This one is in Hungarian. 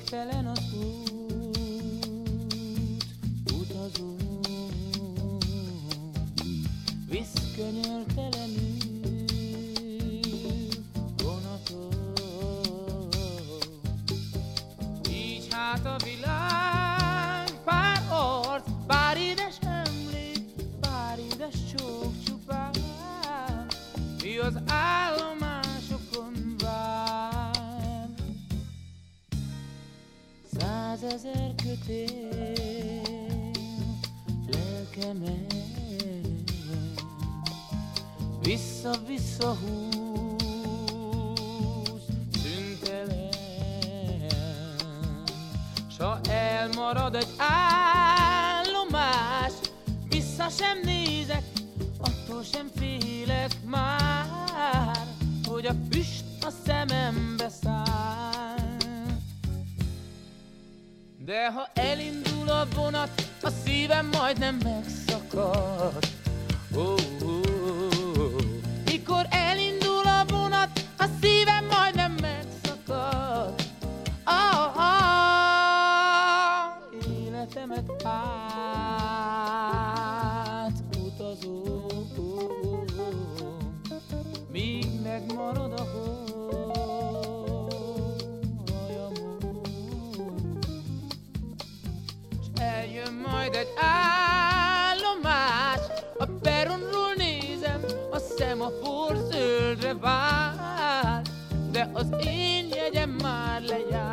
Végtelen az út, utazunk, visz könyörtelenül vonatok. Így hát a világ, pár arc, pár édes emlék, pár édes csók csupán, mi az állomásokon vár. 100 000 kötél lelkemet vissza-vissza húz szüntelen, s ha elmarad egy állomás, vissza sem nézek, attól sem félek már, hogy a füst a szemembe száll. De ha elindul a vonat, a szívem majdnem megszakad. Mikor elindul a vonat, a szívem majdnem megszakad. Életemet átutazom, míg megmarad a hajamon. S eljön majd egy állomás, a peronról nézem, a szemafor zöldre vált, de az én jegyem már lejárt.